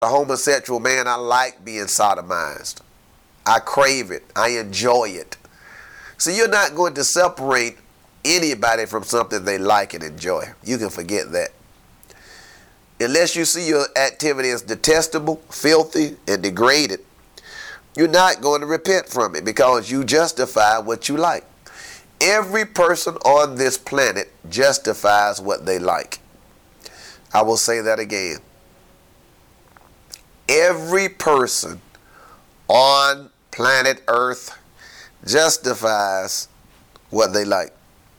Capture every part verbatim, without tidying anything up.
a homosexual man, I like being sodomized. I crave it. I enjoy it. So you're not going to separate anybody from something they like and enjoy. You can forget that. Unless you see your activity as detestable, filthy, and degraded, you're not going to repent from it because you justify what you like. Every person on this planet justifies what they like. I will say that again. Every person on planet Earth justifies what they like.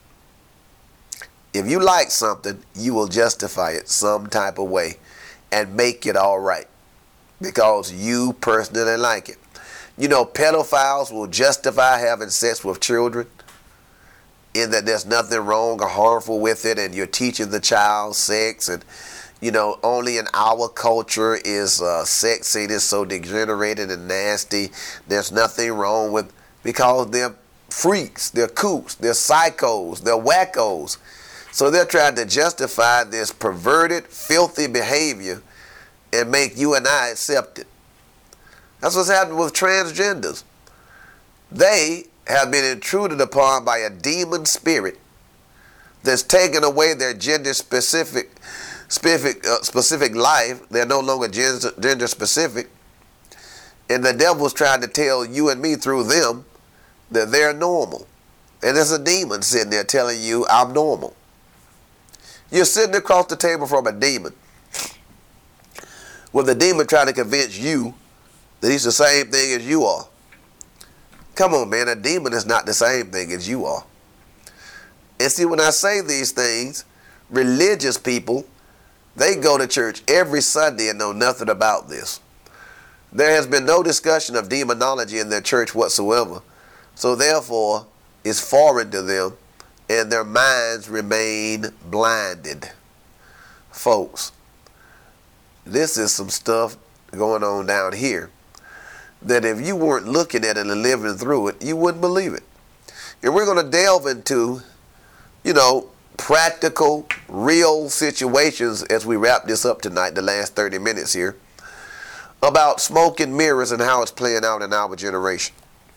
If you like something, you will justify it some type of way and make it all right because you personally like it. You know, pedophiles will justify having sex with children in that there's nothing wrong or harmful with it, and you're teaching the child sex, and you know, only in our culture is uh, sex seen as so degenerated and nasty. There's nothing wrong with, because they're freaks, they're kooks, they're psychos, they're wackos. So they're trying to justify this perverted, filthy behavior and make you and I accept it. That's what's happening with transgenders. They have been intruded upon by a demon spirit that's taken away their gender specific specific uh, specific life. They're no longer gender, gender specific. And the devil's trying to tell you and me through them that they're normal. And there's a demon sitting there telling you, I'm normal. You're sitting across the table from a demon, with the demon trying to convince you that he's the same thing as you are. Come on, man, a demon is not the same thing as you are. And see, when I say these things, religious people, they go to church every Sunday and know nothing about this. There has been no discussion of demonology in their church whatsoever. So therefore, it's foreign to them, and their minds remain blinded. Folks, this is some stuff going on down here that if you weren't looking at it and living through it, you wouldn't believe it. And we're going to delve into, you know, practical, real situations as we wrap this up tonight, the last thirty minutes here, about smoke and mirrors and how it's playing out in our generation.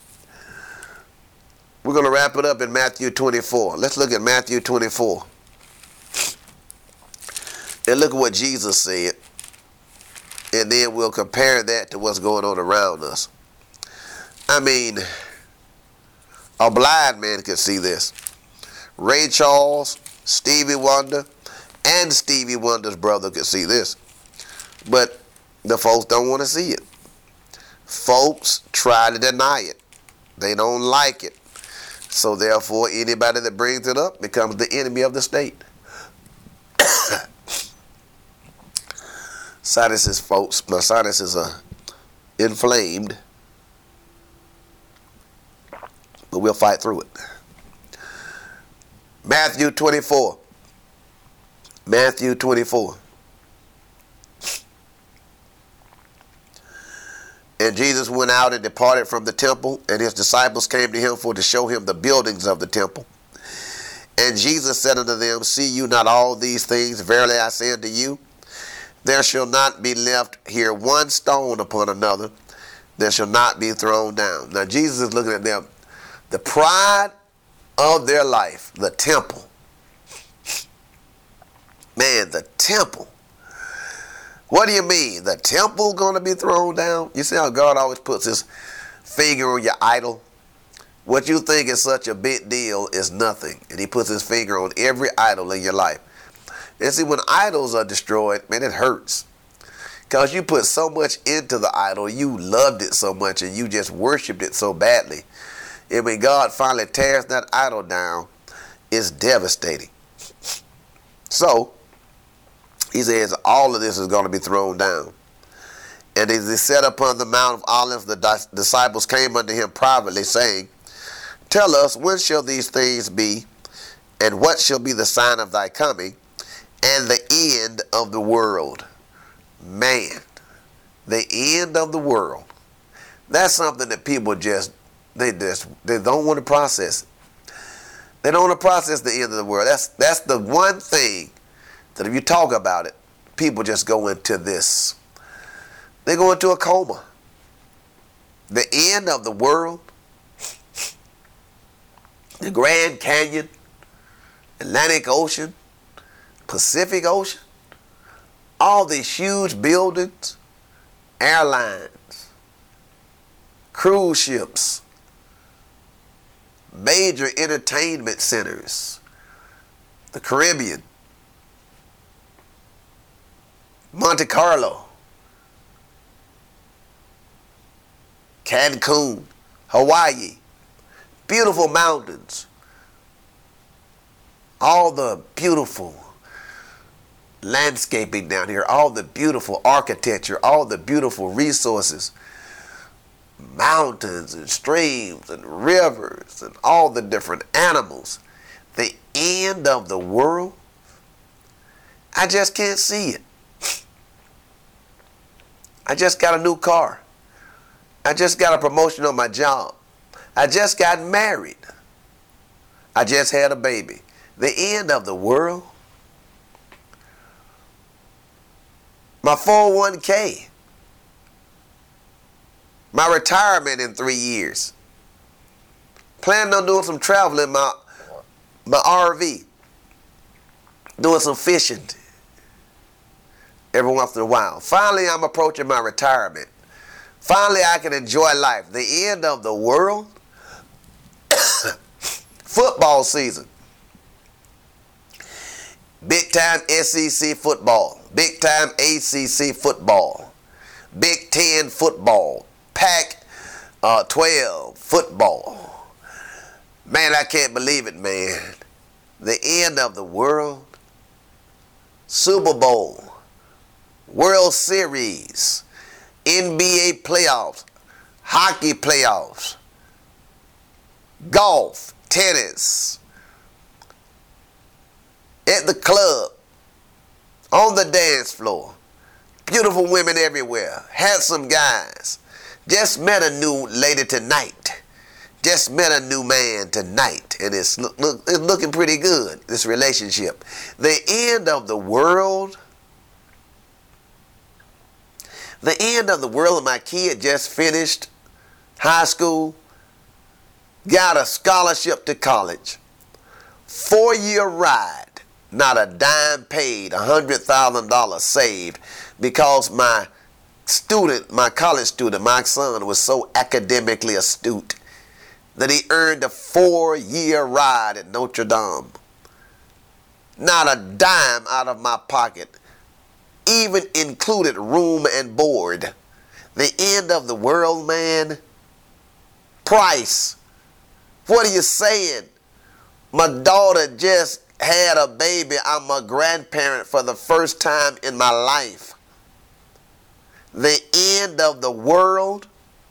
We're going to wrap it up in Matthew twenty-four. Let's look at Matthew twenty-four. And look at what Jesus said. And then we'll compare that to what's going on around us. I mean, a blind man could see this. Ray Charles, Stevie Wonder, and Stevie Wonder's brother could see this. But the folks don't want to see it. Folks try to deny it. They don't like it. So therefore, anybody that brings it up becomes the enemy of the state. Sinuses, folks. My sinuses are inflamed. But we'll fight through it. Matthew twenty-four. Matthew twenty-four. And Jesus went out and departed from the temple, and his disciples came to him for to show him the buildings of the temple. And Jesus said unto them, See you not all these things? Verily I say unto you, there shall not be left here one stone upon another that shall not be thrown down. Now Jesus is looking at them. The pride of their life, the temple. Man, the temple. What do you mean? The temple going to be thrown down? You see how God always puts his finger on your idol? What you think is such a big deal is nothing. And he puts his finger on every idol in your life. And see, when idols are destroyed, man, it hurts. Because you put so much into the idol, you loved it so much, and you just worshipped it so badly. And when God finally tears that idol down, it's devastating. So, he says all of this is going to be thrown down. And as he sat upon the Mount of Olives, the di- disciples came unto him privately, saying, Tell us, when shall these things be, and what shall be the sign of thy coming, and the end of the world? Man, the end of the world. That's something that people just, they just, they don't want to process it. They don't want to process the end of the world. That's, that's the one thing that if you talk about it, people just go into this. They go into a coma. The end of the world, the Grand Canyon, Atlantic Ocean, Pacific Ocean, all these huge buildings, airlines, cruise ships, major entertainment centers, the Caribbean, Monte Carlo, Cancun, Hawaii, beautiful mountains, all the beautiful landscaping down here, all the beautiful architecture, all the beautiful resources, mountains and streams and rivers and all the different animals. The end of the world, I just can't see it. I just got a new car. I just got a promotion on my job. I just got married. I just had a baby. The end of the world. My four oh one K. My retirement in three years. Planning on doing some traveling in my, my R V. Doing some fishing every once in a while. Finally, I'm approaching my retirement. Finally, I can enjoy life. The end of the world. Football season. Big time S E C football. Big time A C C football. Big Ten football. Pac uh, twelve football. Man, I can't believe it, man. The end of the world. Super Bowl. World Series. N B A playoffs. Hockey playoffs. Golf. Tennis. At the club. On the dance floor. Beautiful women everywhere. Handsome guys. Just met a new lady tonight. Just met a new man tonight. And it's, look, look, it's looking pretty good, this relationship. The end of the world. The end of the world. My kid just finished high school. Got a scholarship to college. Four-year ride. Not a dime paid. one hundred thousand dollars saved. Because my student, my college student, my son was so academically astute that he earned a four-year ride at Notre Dame. Not a dime out of my pocket. Even included room and board. The end of the world, man. Price. What are you saying? My daughter just had a baby. I'm a grandparent for the first time in my life. The end of the world.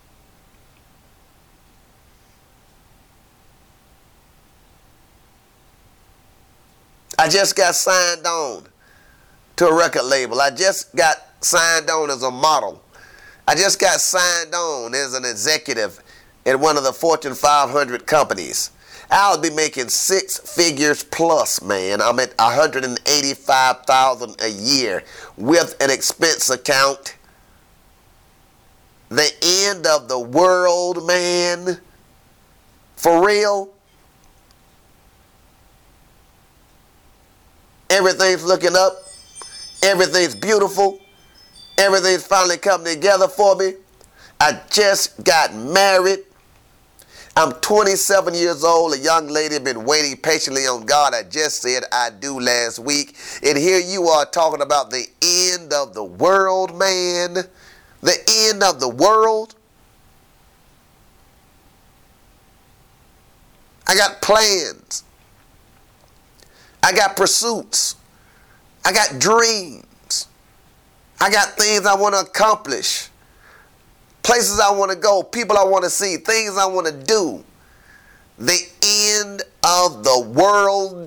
I just got signed on to a record label. I just got signed on as a model. I just got signed on as an executive at one of the Fortune five hundred companies. I'll be making six figures plus, man. I'm at one hundred eighty-five thousand dollars a year with an expense account. The end of the world, man. For real. Everything's looking up. Everything's beautiful. Everything's finally coming together for me. I just got married. I'm twenty-seven years old. A young lady been waiting patiently on God. I just said I do last week. And here you are talking about the end of the world, man. The end of the world. I got plans. I got pursuits. I got dreams. I got things I want to accomplish. Places I want to go. People I want to see. Things I want to do. The end of the world.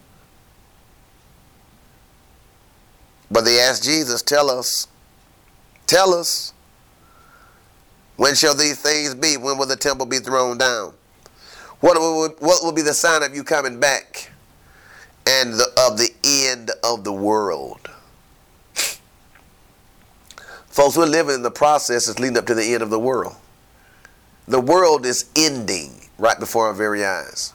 But they asked Jesus, tell us. Tell us. When shall these things be? When will the temple be thrown down? What will, what will be the sign of you coming back? And the, of the end of the world. Folks, we're living in the process that's leading up to the end of the world. The world is ending right before our very eyes.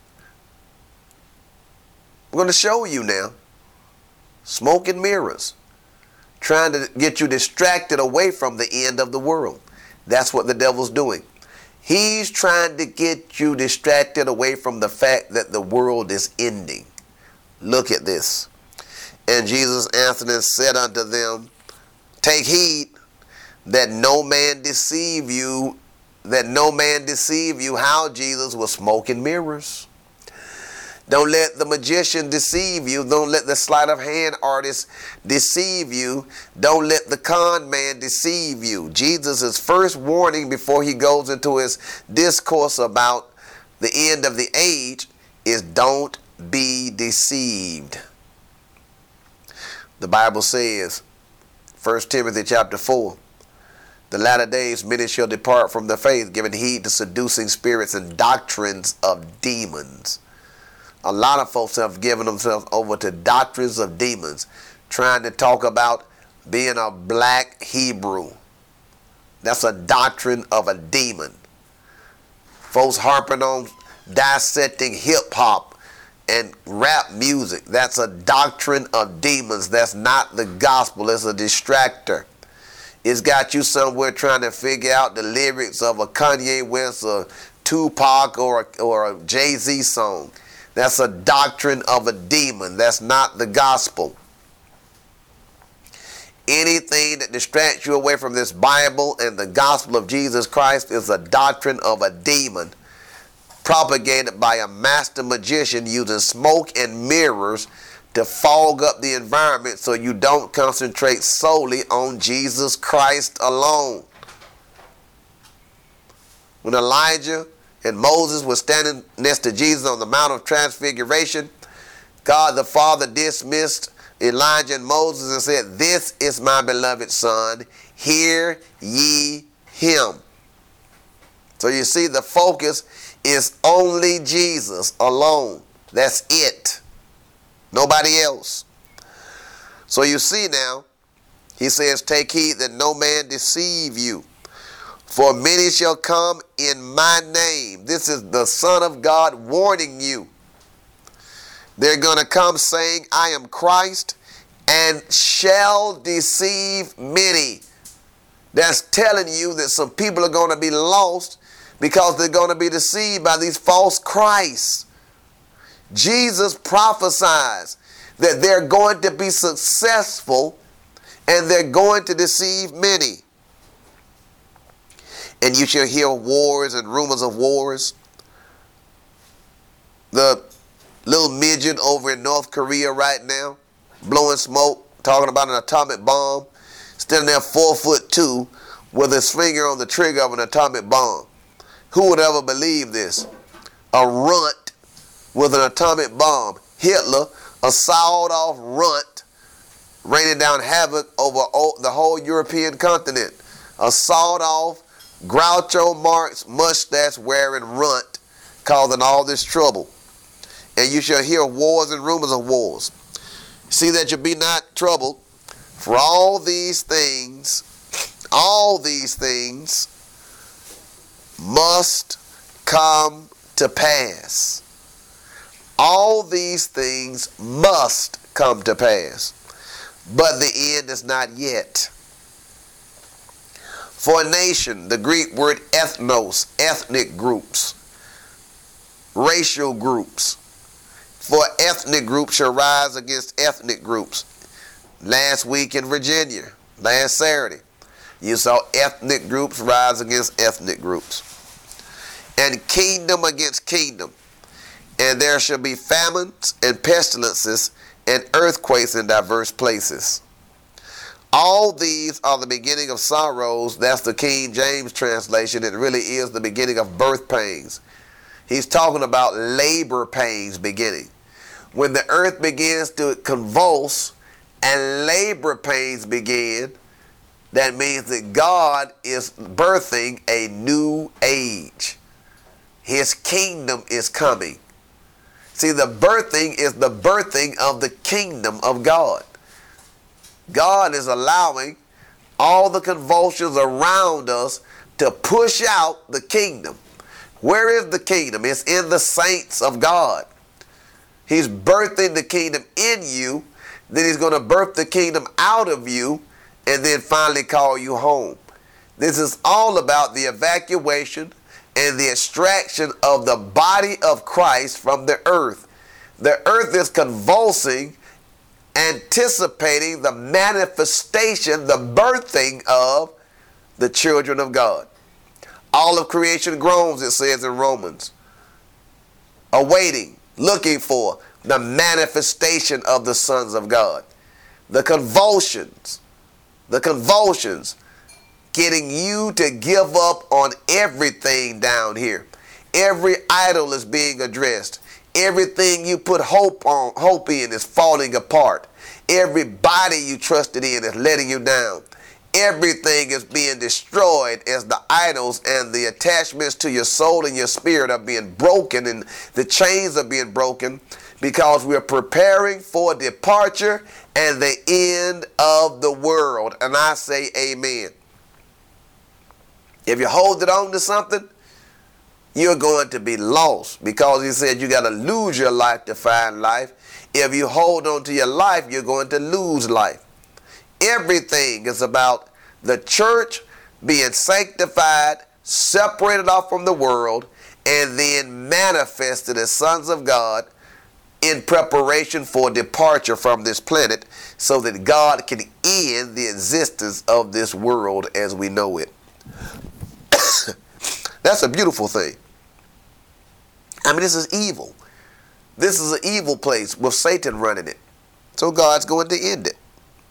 We're going to show you now. Smoke and mirrors. Trying to get you distracted away from the end of the world. That's what the devil's doing. He's trying to get you distracted away from the fact that the world is ending. Look at this. And Jesus answered and said unto them, take heed that no man deceive you, that no man deceive you. How Jesus was smoking mirrors. Don't let the magician deceive you. Don't let the sleight of hand artist deceive you. Don't let the con man deceive you. Jesus' first warning before he goes into his discourse about the end of the age is don't be deceived. The Bible says, First Timothy chapter four, the latter days many shall depart from the faith, giving heed to seducing spirits and doctrines of demons. A lot of folks have given themselves over to doctrines of demons, trying to talk about being a black Hebrew. That's a doctrine of a demon. Folks harping on dissecting hip hop and rap music. That's a doctrine of demons. That's not the gospel. It's a distractor. It's got you somewhere trying to figure out the lyrics of a Kanye West or Tupac or a, or a Jay-Z song. That's a doctrine of a demon. That's not the gospel. Anything that distracts you away from this Bible and the gospel of Jesus Christ is a doctrine of a demon, propagated by a master magician using smoke and mirrors to fog up the environment so you don't concentrate solely on Jesus Christ alone. When Elijah and Moses were standing next to Jesus on the Mount of Transfiguration, God the Father dismissed Elijah and Moses and said, this is my beloved Son, hear ye him. So you see, the focus is only Jesus alone. That's it. Nobody else. So you see now, he says, take heed that no man deceive you. For many shall come in my name. This is the Son of God warning you. They're going to come saying, I am Christ, and shall deceive many. That's telling you that some people are going to be lost because they're going to be deceived by these false Christs. Jesus prophesies that they're going to be successful and they're going to deceive many. And you shall hear wars and rumors of wars. The little midget over in North Korea right now, blowing smoke, talking about an atomic bomb, standing there four foot two with his finger on the trigger of an atomic bomb. Who would ever believe this? A runt with an atomic bomb. Hitler, a sawed-off runt, raining down havoc over the whole European continent. A sawed-off, Groucho Marx mustache-wearing runt causing all this trouble. And you shall hear wars and rumors of wars. See that you be not troubled, for all these things, all these things must come to pass. All these things must come to pass, but the end is not yet. For a nation, the Greek word ethnos, ethnic groups, racial groups. For ethnic groups shall rise against ethnic groups. Last week in Virginia, last Saturday, you saw ethnic groups rise against ethnic groups. And kingdom against kingdom. And there shall be famines and pestilences and earthquakes in diverse places. All these are the beginning of sorrows. That's the King James translation. It really is the beginning of birth pains. He's talking about labor pains beginning. When the earth begins to convulse and labor pains begin, that means that God is birthing a new age. His kingdom is coming. See, the birthing is the birthing of the kingdom of God. God is allowing all the convulsions around us to push out the kingdom. Where is the kingdom? It's in the saints of God. He's birthing the kingdom in you, then he's going to birth the kingdom out of you, and then finally call you home. This is all about the evacuation and the extraction of the body of Christ from the earth. The earth is convulsing, anticipating the manifestation, the birthing of the children of God. All of creation groans, it says in Romans, awaiting, looking for the manifestation of the sons of God. The convulsions, the convulsions, getting you to give up on everything down here. Every idol is being addressed. Everything you put hope on, hope in is falling apart. Everybody you trusted in is letting you down. Everything is being destroyed as the idols and the attachments to your soul and your spirit are being broken, and the chains are being broken, because we're preparing for departure and the end of the world. And I say amen. If you hold it on to something, you're going to be lost, because he said you got to lose your life to find life. If you hold on to your life, you're going to lose life. Everything is about the church being sanctified, separated off from the world, and then manifested as sons of God in preparation for departure from this planet, so that God can end the existence of this world as we know it. That's a beautiful thing. I mean, this is evil. This is an evil place with Satan running it. So God's going to end it.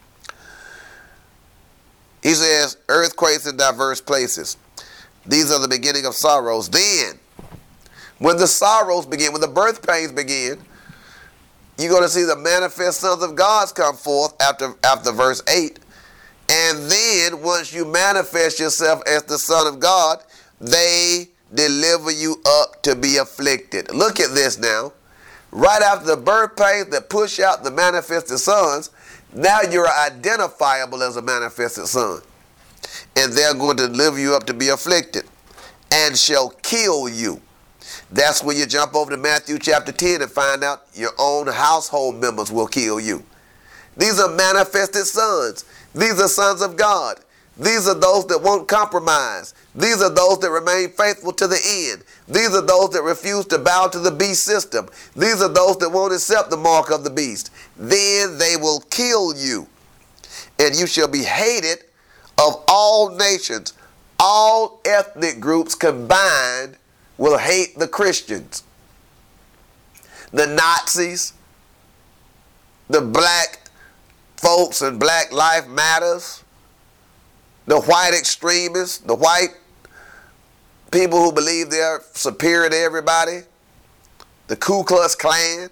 He says, earthquakes in diverse places. These are the beginning of sorrows. Then, when the sorrows begin, when the birth pains begin, you're going to see the manifest sons of God come forth after, after verse eight. And then, once you manifest yourself as the Son of God, they deliver you up to be afflicted. Look at this now. Right after the birth pains that push out the manifested sons, now you're identifiable as a manifested son. And they're going to deliver you up to be afflicted and shall kill you. That's when you jump over to Matthew chapter ten and find out your own household members will kill you. These are manifested sons. These are sons of God. These are those that won't compromise. These are those that remain faithful to the end. These are those that refuse to bow to the beast system. These are those that won't accept the mark of the beast. Then they will kill you, and you shall be hated of all nations. All ethnic groups combined will hate the Christians. The Nazis, the black folks and Black Lives Matters, the white extremists, the white people who believe they're superior to everybody, the Ku Klux Klan,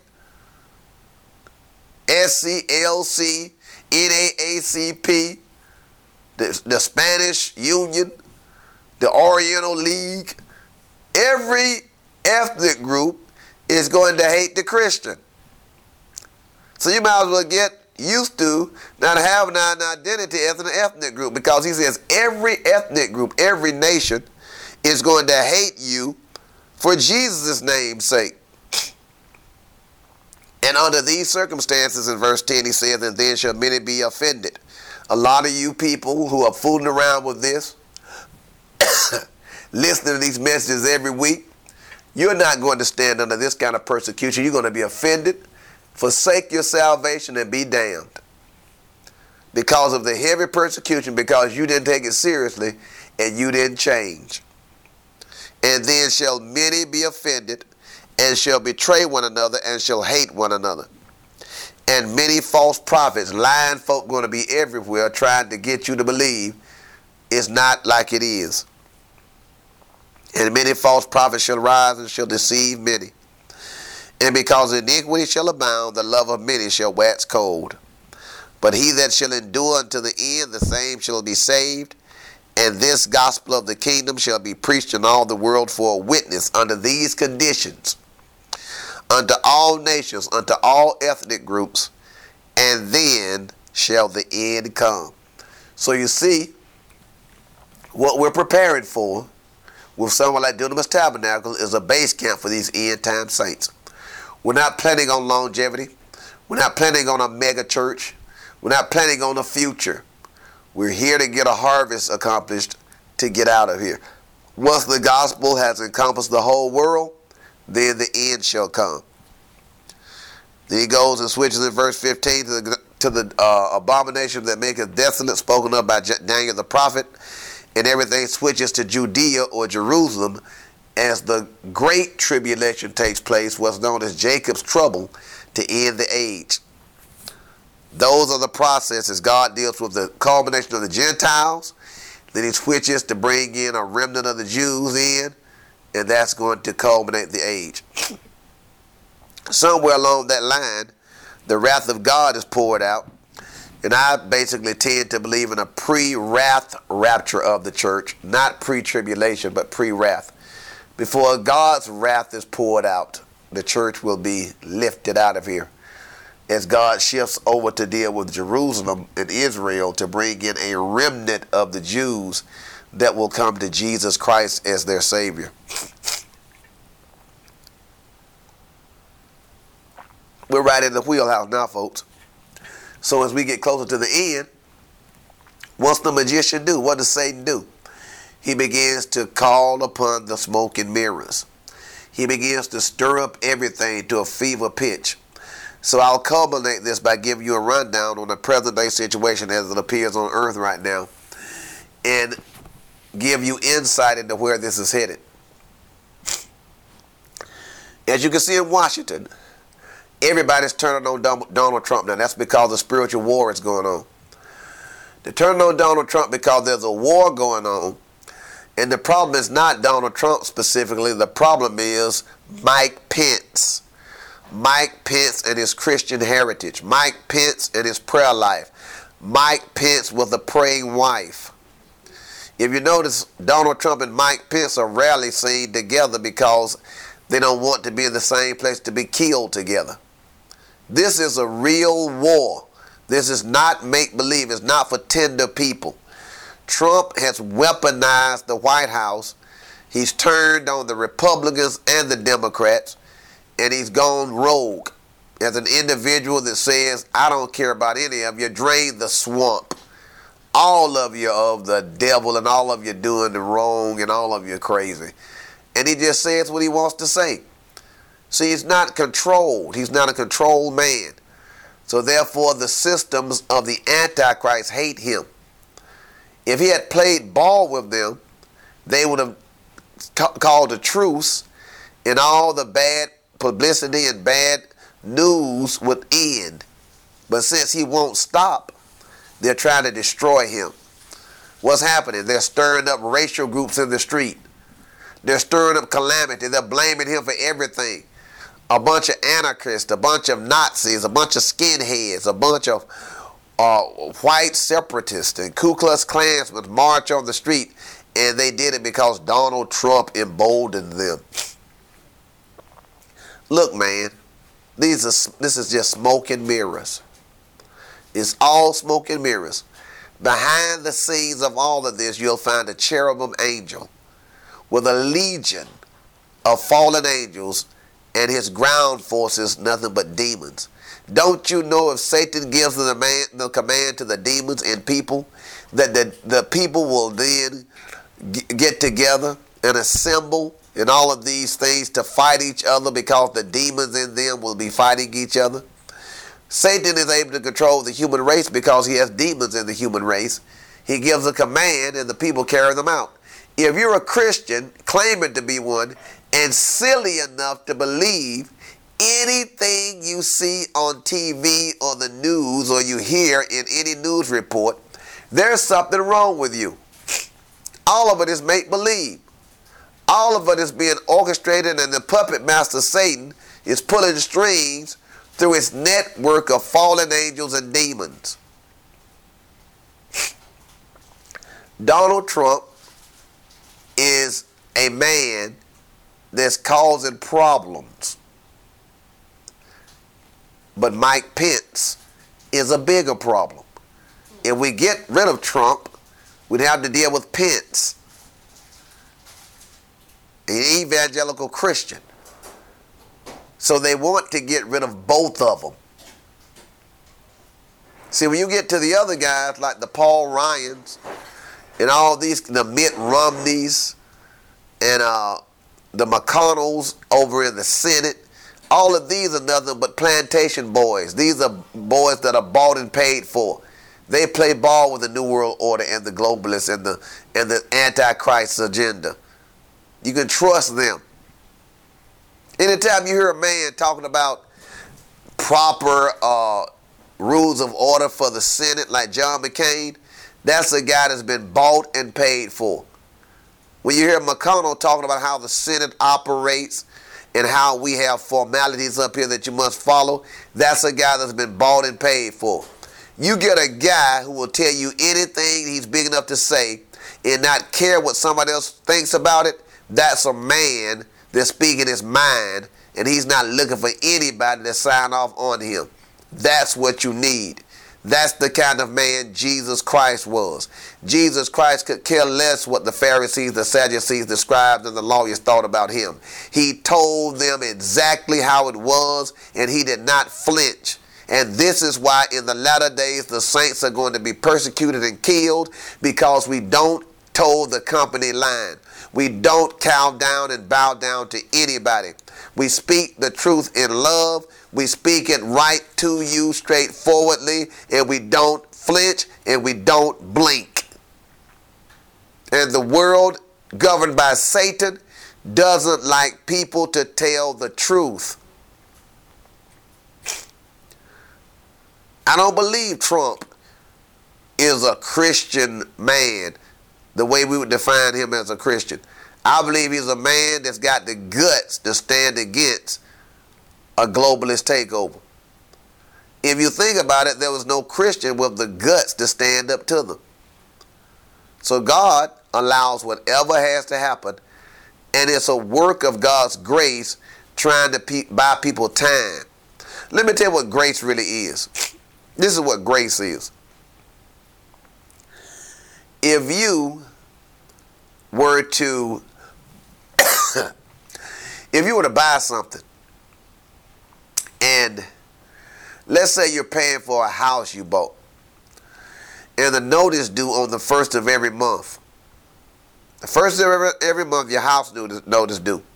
S C L C, N double A C P, the, the Spanish Union, the Oriental League. Every ethnic group is going to hate the Christian. So you might as well get used to not having an identity as an ethnic group, because he says every ethnic group, every nation is going to hate you for Jesus' name's sake. And under these circumstances, in verse ten, he says, and then shall many be offended. A lot of you people who are fooling around with this, listening to these messages every week, you're not going to stand under this kind of persecution. You're going to be offended, forsake your salvation, and be damned because of the heavy persecution, because you didn't take it seriously and you didn't change. And then shall many be offended, and shall betray one another, and shall hate one another. And many false prophets, lying folk, going to be everywhere trying to get you to believe it's not like it is. And many false prophets shall rise and shall deceive many. And because iniquity shall abound, the love of many shall wax cold. But he that shall endure unto the end, the same shall be saved. And this gospel of the kingdom shall be preached in all the world for a witness under these conditions, unto all nations, unto all ethnic groups, and then shall the end come. So you see, what we're preparing for with someone like Dunamis Tabernacle is a base camp for these end time saints. We're not planning on longevity. We're not planning on a mega church. We're not planning on the future. We're here to get a harvest accomplished to get out of here. Once the gospel has encompassed the whole world, then the end shall come. Then he goes and switches in verse fifteen to the, to the uh, abomination that maketh desolate, spoken of by Daniel the prophet, and everything switches to Judea or Jerusalem as the great tribulation takes place, what's known as Jacob's trouble, to end the age. Those are the processes. God deals with the culmination of the Gentiles, then he switches to bring in a remnant of the Jews in, and that's going to culminate the age. Somewhere along that line, the wrath of God is poured out, and I basically tend to believe in a pre-wrath rapture of the church, not pre-tribulation, but pre-wrath. Before God's wrath is poured out, the church will be lifted out of here, as God shifts over to deal with Jerusalem and Israel to bring in a remnant of the Jews that will come to Jesus Christ as their Savior. We're right in the wheelhouse now, folks. So as we get closer to the end, what's the magician do? What does Satan do? He begins to call upon the smoke and mirrors. He begins to stir up everything to a fever pitch. So I'll culminate this by giving you a rundown on the present day situation as it appears on earth right now, and give you insight into where this is headed. As you can see in Washington, everybody's turning on Donald Trump now. That's because the spiritual war is going on. They're turning on Donald Trump because there's a war going on. And the problem is not Donald Trump specifically. The problem is Mike Pence. Mike Pence and his Christian heritage. Mike Pence and his prayer life. Mike Pence with a praying wife. If you notice, Donald Trump and Mike Pence are rarely seen together because they don't want to be in the same place to be killed together. This is a real war. This is not make-believe. It's not for tender people. Trump has weaponized the White House. He's turned on the Republicans and the Democrats, and he's gone rogue as an individual that says, I don't care about any of you. Drain the swamp. All of you of the devil, and all of you doing the wrong, and all of you crazy. And he just says what he wants to say. See, he's not controlled. He's not a controlled man. So therefore, the systems of the Antichrist hate him. If he had played ball with them, they would have ca- called a truce, and all the bad publicity and bad news would end. But since he won't stop, they're trying to destroy him. What's happening? They're stirring up racial groups in the street. They're stirring up calamity. They're blaming him for everything. A bunch of anarchists, a bunch of Nazis, a bunch of skinheads, a bunch of uh, white separatists and Ku Klux Klansmen march on the street, and they did it because Donald Trump emboldened them. Look, man, these are, this is just smoke and mirrors. It's all smoke and mirrors. Behind the scenes of all of this, you'll find a cherubim angel with a legion of fallen angels, and his ground forces nothing but demons. Don't you know if Satan gives the, man, the command to the demons and people, that the, the people will then g- get together and assemble and all of these things to fight each other because the demons in them will be fighting each other? Satan is able to control the human race because he has demons in the human race. He gives a command and the people carry them out. If you're a Christian claiming to be one and silly enough to believe anything you see on T V or the news or you hear in any news report, there's something wrong with you. All of it is make-believe. All of it is being orchestrated, and the puppet master Satan is pulling strings through his network of fallen angels and demons. Donald Trump is a man that's causing problems. But Mike Pence is a bigger problem. if we get rid of Trump, we'd have to deal with Pence, an evangelical Christian. So they want to get rid of both of them. See, when you get to the other guys like the Paul Ryans and all these, the Mitt Romneys and uh, the McConnells over in the Senate, all of these are nothing but plantation boys. These are boys that are bought and paid for. They play ball with the New World Order and the globalists and the and the Antichrist agenda. You can trust them. Anytime you hear a man talking about proper uh, rules of order for the Senate like John McCain, that's a guy that's been bought and paid for. When you hear McConnell talking about how the Senate operates and how we have formalities up here that you must follow, that's a guy that's been bought and paid for. You get a guy who will tell you anything he's big enough to say and not care what somebody else thinks about it, that's a man that's speaking his mind, and he's not looking for anybody to sign off on him. That's what you need. That's the kind of man Jesus Christ was. Jesus Christ could care less what the Pharisees, the Sadducees, the scribes, and the lawyers thought about him. He told them exactly how it was, and he did not flinch. And this is why in the latter days the saints are going to be persecuted and killed, because we don't toe the company line. We don't cow down and bow down to anybody. We speak the truth in love. We speak it right to you straightforwardly, and we don't flinch and we don't blink. And the world governed by Satan doesn't like people to tell the truth. I don't believe Trump is a Christian man the way we would define him as a Christian. I believe he's a man that's got the guts to stand against a globalist takeover. If you think about it, there was no Christian with the guts to stand up to them. So God allows whatever has to happen, and it's a work of God's grace trying to pe- buy people time. Let me tell you what grace really is. This is what grace is. If you were to, if you were to buy something, and let's say you're paying for a house you bought, and the note is due on the first of every month. The first of every, every month, your house note is due.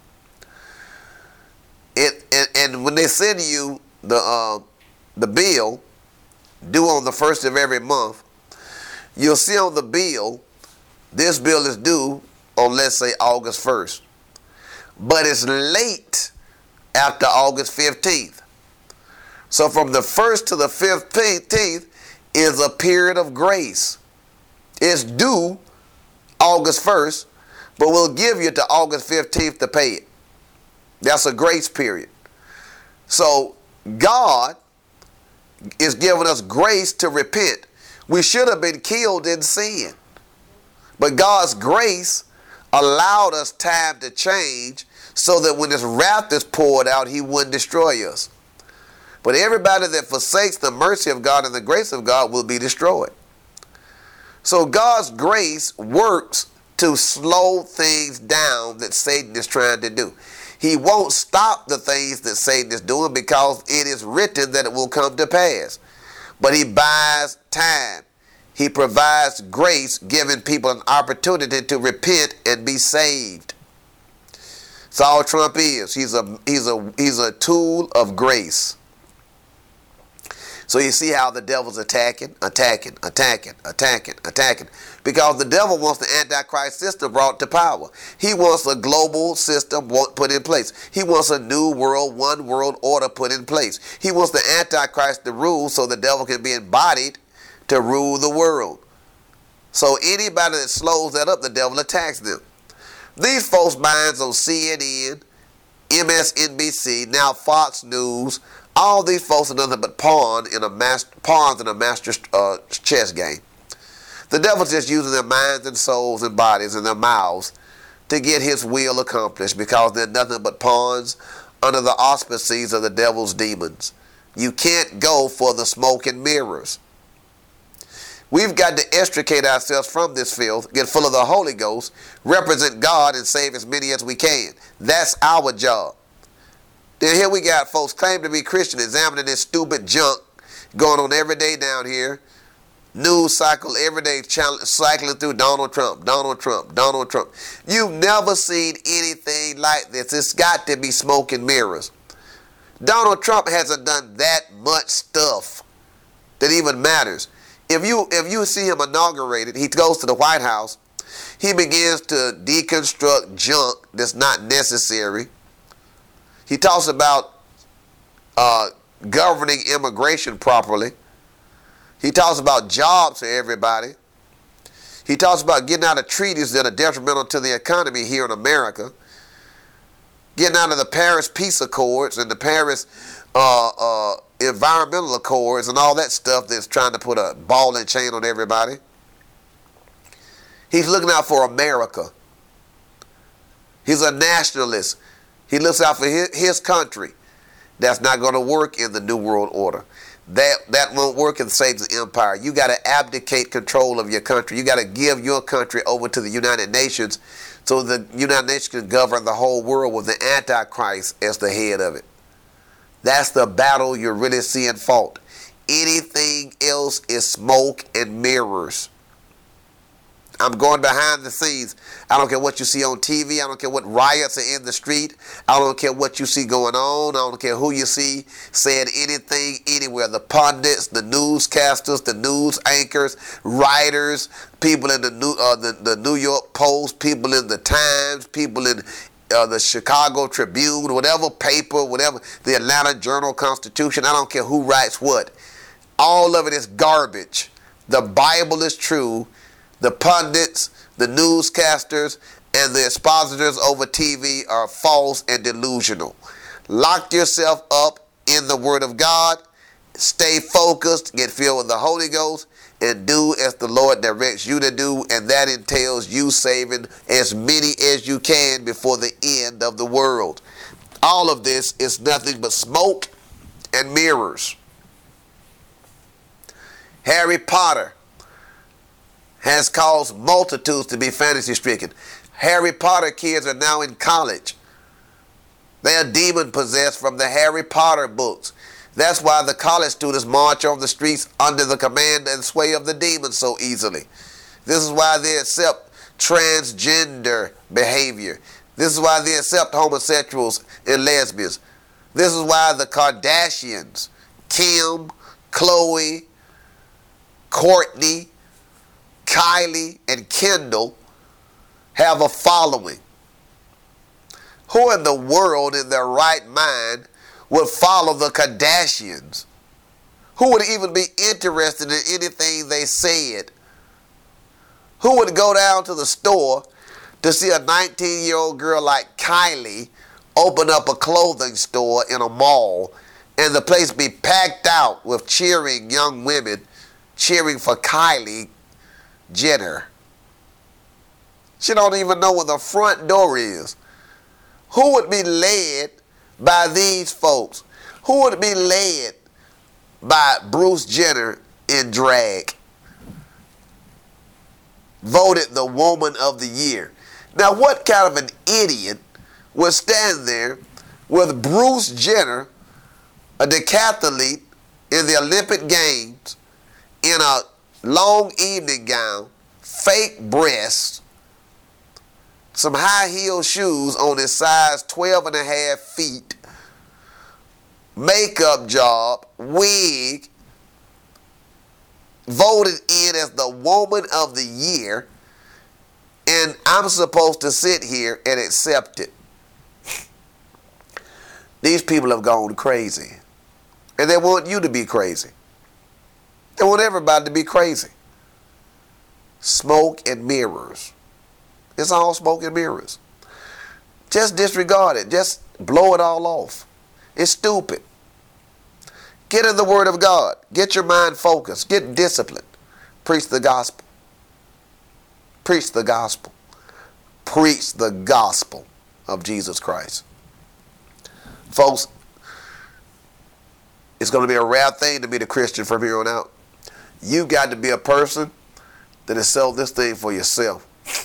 It and, and when they send you the uh, the bill due on the first of every month, you'll see on the bill, this bill is due on, let's say, August first. But it's late after August fifteenth. So from the first to the fifteenth is a period of grace. It's due August first, but we'll give you to August fifteenth to pay it. That's a grace period. So God is giving us grace to repent. We should have been killed in sin, but God's grace allowed us time to change so that when his wrath is poured out, he wouldn't destroy us. But everybody that forsakes the mercy of God and the grace of God will be destroyed. So God's grace works to slow things down that Satan is trying to do. He won't stop the things that Satan is doing because it is written that it will come to pass. But he buys time. He provides grace, giving people an opportunity to repent and be saved. That's all Trump is. He's a, he's a, he's a tool of grace. So you see how the devil's attacking, attacking, attacking, attacking, attacking. Because the devil wants the Antichrist system brought to power. He wants a global system put in place. He wants a new world, one world order put in place. He wants the Antichrist to rule so the devil can be embodied to rule the world. So anybody that slows that up, the devil attacks them. These folks' minds on C N N, M S N B C, now Fox News, all these folks are nothing but pawn in a master, pawns in a master uh, chess game. The devil's just using their minds and souls and bodies and their mouths to get his will accomplished, because they're nothing but pawns under the auspices of the devil's demons. You can't go for the smoke and mirrors. We've got to extricate ourselves from this filth, get full of the Holy Ghost, represent God, and save as many as we can. That's our job. Then here we got folks claim to be Christian, examining this stupid junk going on every day down here. News cycle every day, cycling through Donald Trump, Donald Trump, Donald Trump. You've never seen anything like this. It's got to be smoke and mirrors. Donald Trump hasn't done that much stuff that even matters. If you if you see him inaugurated, he goes to the White House, he begins to deconstruct junk that's not necessary. He talks about uh, governing immigration properly. He talks about jobs for everybody. He talks about getting out of treaties that are detrimental to the economy here in America. Getting out of the Paris Peace Accords and the Paris uh, uh, Environmental Accords and all that stuff that's trying to put a ball and chain on everybody. He's looking out for America. He's a nationalist. He looks out for his, his country. That's not going to work in the New World Order. That that won't work in Satan's empire. You got to abdicate control of your country. You got to give your country over to the United Nations so the United Nations can govern the whole world with the Antichrist as the head of it. That's the battle you're really seeing fought. Anything else is smoke and mirrors. I'm going behind the scenes. I don't care what you see on T V. I don't care what riots are in the street. I don't care what you see going on. I don't care who you see saying anything anywhere. The pundits, the newscasters, the news anchors, writers, people in the New, uh, the, the New York Post, people in the Times, people in uh, the Chicago Tribune, whatever paper, whatever, the Atlanta Journal-Constitution. I don't care who writes what. All of it is garbage. The Bible is true. The pundits, the newscasters, and the expositors over T V are false and delusional. Lock yourself up in the Word of God. Stay focused, get filled with the Holy Ghost, and do as the Lord directs you to do, and that entails you saving as many as you can before the end of the world. All of this is nothing but smoke and mirrors. Harry Potter has caused multitudes to be fantasy stricken. Harry Potter kids are now in college. They are demon possessed from the Harry Potter books. That's why the college students march on the streets under the command and sway of the demons so easily. This is why they accept transgender behavior. This is why they accept homosexuals and lesbians. This is why the Kardashians, Kim, Khloe, Courtney, Kylie, and Kendall have a following. Who in the world in their right mind would follow the Kardashians? Who would even be interested in anything they said? Who would go down to the store to see a nineteen-year-old girl like Kylie open up a clothing store in a mall and the place be packed out with cheering young women cheering for Kylie Jenner? She don't even know where the front door is. Who would be led by these folks? Who would be led by Bruce Jenner in drag? Voted the woman of the year. Now what kind of an idiot would stand there with Bruce Jenner, a decathlete in the Olympic Games, in a long evening gown, fake breasts, some high heel shoes on his size twelve and a half feet, makeup job, wig, voted in as the woman of the year, and I'm supposed to sit here and accept it. These people have gone crazy, and they want you to be crazy. They want everybody to be crazy. Smoke and mirrors. It's all smoke and mirrors. Just disregard it. Just blow it all off. It's stupid. Get in the Word of God. Get your mind focused. Get disciplined. Preach the gospel. Preach the gospel. Preach the gospel of Jesus Christ. Folks, it's going to be a rare thing to be the Christian from here on out. You got to be a person that has sold this thing for yourself.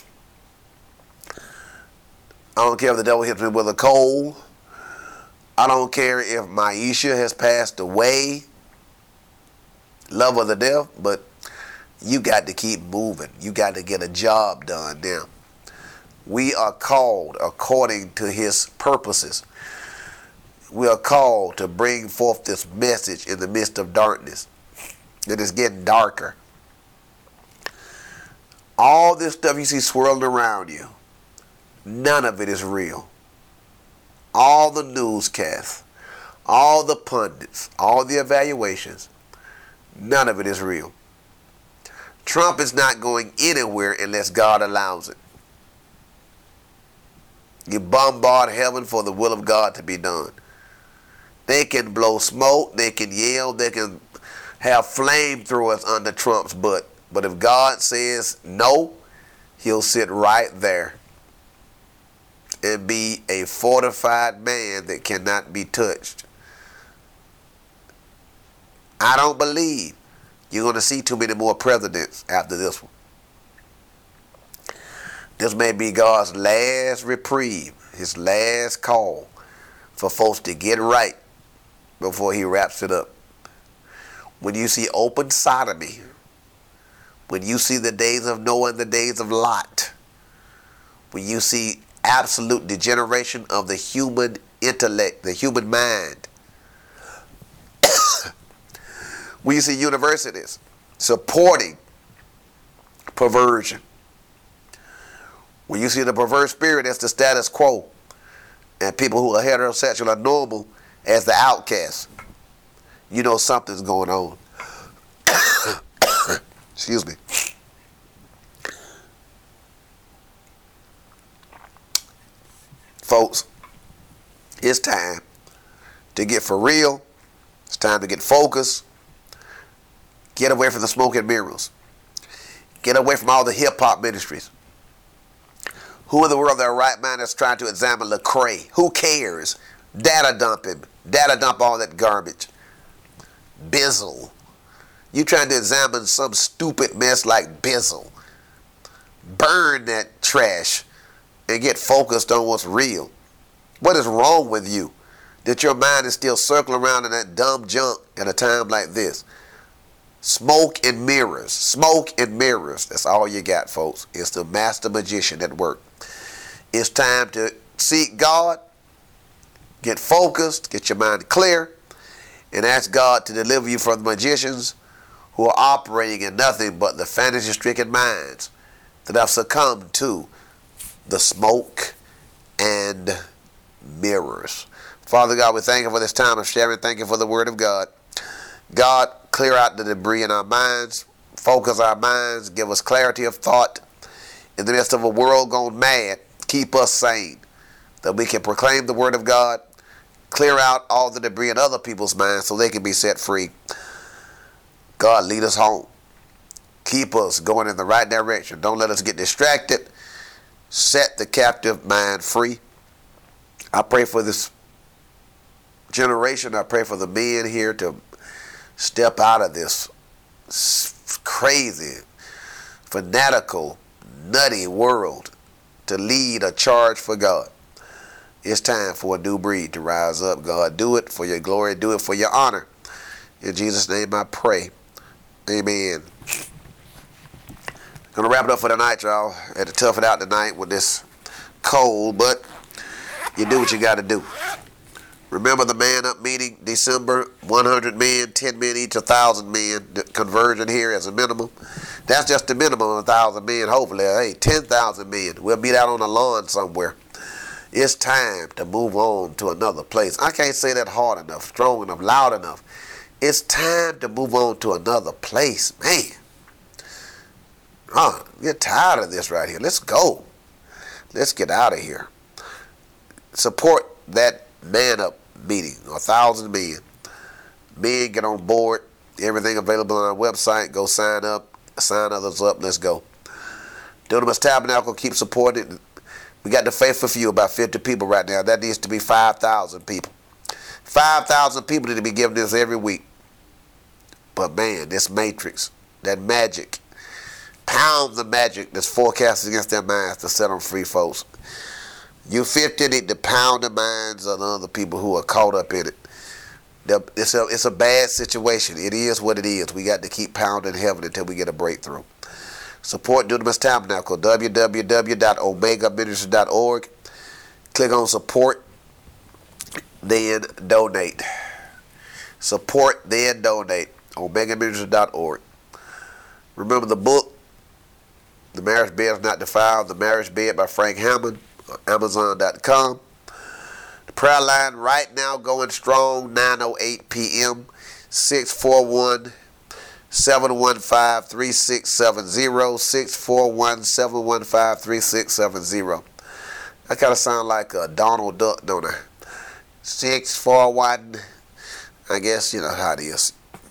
I don't care if the devil hits me with a cold. I don't care if Maisha has passed away, love of the death, but you got to keep moving. You got to get a job done now. We are called according to his purposes. We are called to bring forth this message in the midst of darkness. It is getting darker. All this stuff you see swirling around you, none of it is real. All the newscasts, all the pundits, all the evaluations, none of it is real. Trump is not going anywhere unless God allows it. You bombard heaven for the will of God to be done. They can blow smoke, they can yell, they can have flamethrowers under Trump's butt. But if God says no, he'll sit right there and be a fortified man that cannot be touched. I don't believe you're going to see too many more presidents after this one. This may be God's last reprieve, his last call for folks to get right before he wraps it up. When you see open sodomy, when you see the days of Noah and the days of Lot, when you see absolute degeneration of the human intellect, the human mind, when you see universities supporting perversion, when you see the perverse spirit as the status quo, and people who are heterosexual are normal as the outcasts, you know something's going on. Excuse me. Folks, it's time to get for real. It's time to get focused. Get away from the smoke and mirrors. Get away from all the hip-hop ministries. Who in the world that are right mind is trying to examine Lecrae? Who cares? Data dump him. Data dump all that garbage. Bizzle. You trying to examine some stupid mess like Bizzle. Burn that trash and get focused on what's real. What is wrong with you that your mind is still circling around in that dumb junk at a time like this? Smoke and mirrors. Smoke and mirrors. That's all you got, folks. It's the master magician at work. It's time to seek God, get focused, get your mind clear, and ask God to deliver you from the magicians who are operating in nothing but the fantasy-stricken minds that have succumbed to the smoke and mirrors. Father God, we thank you for this time of sharing. Thank you for the word of God. God, clear out the debris in our minds, focus our minds, give us clarity of thought in the midst of a world gone mad. Keep us sane, that we can proclaim the word of God, clear out all the debris in other people's minds so they can be set free. God, lead us home. Keep us going in the right direction. Don't let us get distracted. Set the captive mind free. I pray for this generation. I pray for the men here to step out of this crazy, fanatical, nutty world to lead a charge for God. It's time for a new breed to rise up. God, do it for your glory. Do it for your honor. In Jesus' name I pray. Amen. Gonna wrap it up for tonight, y'all. Had to tough it out tonight with this cold, but you do what you got to do. Remember the Man Up meeting, December, one hundred men, ten men each, one thousand men, conversion here as a minimum. That's just the minimum of one thousand men, hopefully. Hey, ten thousand men. We'll be out on the lawn somewhere. It's time to move on to another place. I can't say that hard enough, strong enough, loud enough. It's time to move on to another place. Man, huh, get tired of this right here. Let's go. Let's get out of here. Support that Man Up meeting, a thousand men. Men, get on board. Everything available on our website. Go sign up. Sign others up. Let's go. Dunamis Tabernacle, keep supporting it. We got the faithful few, about fifty people right now. That needs to be five thousand people. five thousand people need to be giving this every week. But man, this matrix, that magic. Pound the magic that's forecasted against their minds to set them free, folks. You fifty need to pound the minds of the other people who are caught up in it. It's a, it's a bad situation. It is what it is. We got to keep pounding heaven until we get a breakthrough. Support Dunamis Tabernacle, w w w dot omega ministries dot org. Click on support, then donate. Support, then donate. omega ministries dot org. Remember the book, The Marriage Bed is Not Defiled, The Marriage Bed by Frank Hammond, amazon dot com. The prayer line right now going strong, nine oh eight p m, six four one, seven one five, three six seven zero, six four one, seven one five, three six seven zero. That kind of sound like a Donald Duck, don't I? six four one, I guess you know how it is.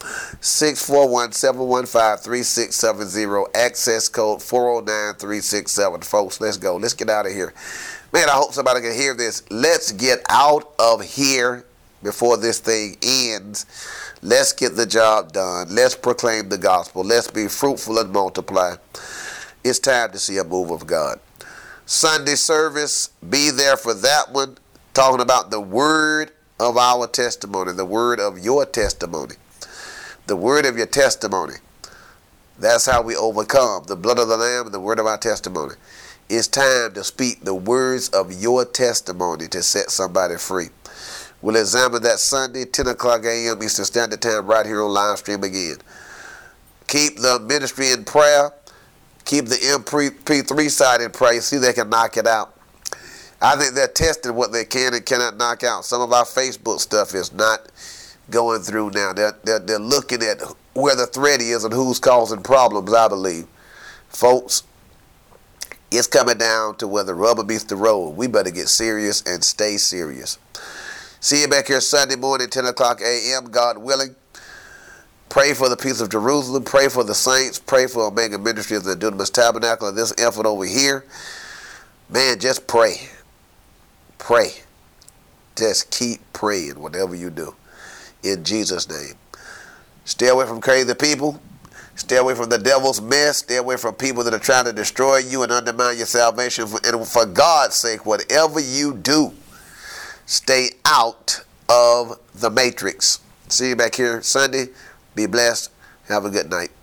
six four one, seven one five, three six seven zero, access code four oh nine, three six seven. Folks, let's go. Let's get out of here. Man, I hope somebody can hear this. Let's get out of here before this thing ends. Let's get the job done. Let's proclaim the gospel. Let's be fruitful and multiply. It's time to see a move of God. Sunday service, be there for that one. Talking about the word of our testimony, the word of your testimony. The word of your testimony. That's how we overcome. The blood of the Lamb and the word of our testimony. It's time to speak the words of your testimony to set somebody free. We'll examine that Sunday, ten o'clock a m Eastern Standard Time, right here on live stream again. Keep the ministry in prayer. Keep the M P three side in prayer. See if they can knock it out. I think they're testing what they can and cannot knock out. Some of our Facebook stuff is not going through now. They're, they're, they're looking at where the threat is and who's causing problems, I believe. Folks, it's coming down to where the rubber meets the road. We better get serious and stay serious. See you back here Sunday morning, ten o'clock a m, God willing. Pray for the peace of Jerusalem. Pray for the saints. Pray for Omega Ministries of the Dunamis Tabernacle and this effort over here. Man, just pray. Pray. Just keep praying whatever you do. In Jesus' name. Stay away from crazy people. Stay away from the devil's mess. Stay away from people that are trying to destroy you and undermine your salvation. And for God's sake, whatever you do, stay out of the matrix. See you back here Sunday. Be blessed. Have a good night.